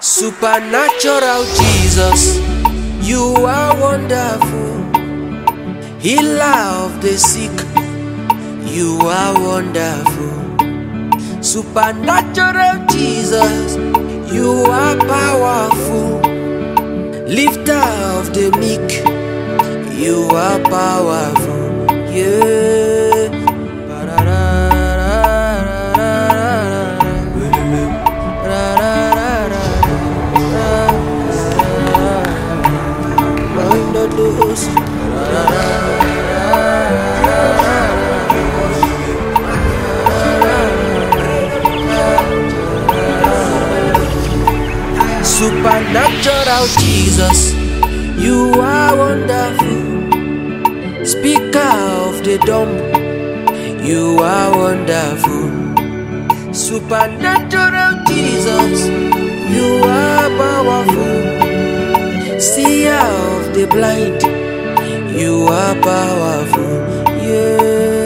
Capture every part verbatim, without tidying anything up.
Supernatural Jesus, you are wonderful. Healer of the sick, you are wonderful. Supernatural Jesus, you are powerful. Lifter of the meek, you are powerful. Yeah. Supernatural Jesus, you are wonderful. Speaker of the dumb, you are wonderful. Supernatural Jesus, you are powerful. Seer of the blind, you are powerful. Yeah.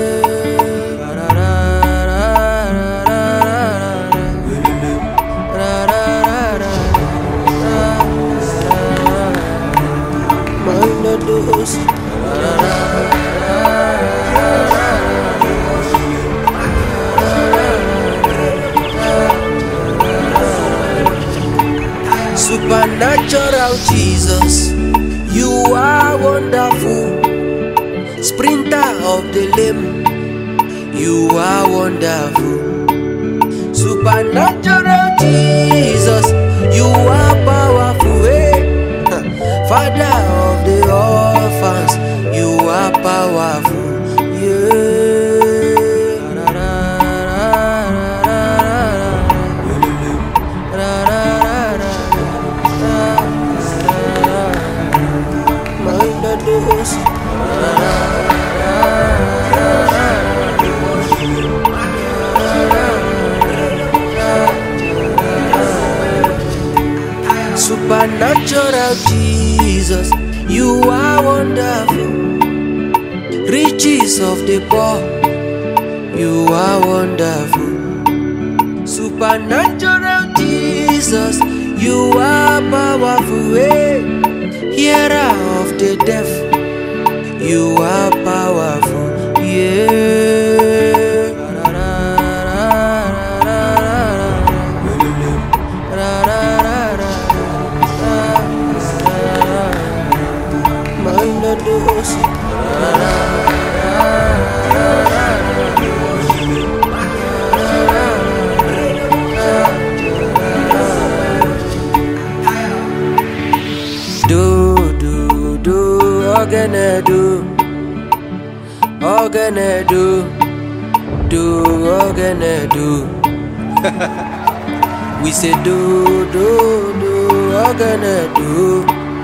Supernatural Jesus, you are wonderful. Sprinter of the lame, you are wonderful. Supernatural Jesus, you are powerful. Hey. Father of the orphans, you are powerful. Yeah. Supernatural Jesus, you are wonderful. Riches of the poor, you are wonderful. Supernatural Jesus, you are powerful. Hey. Hearer of the deaf, you are powerful. Yeah. Do, do, do, ogene do, ogene do, do, ogene do. We say do, do, do, ogene do,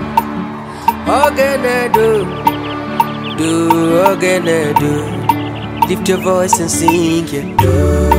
ogene do, do, ogene do. Lift your voice and sing, yeah. Do.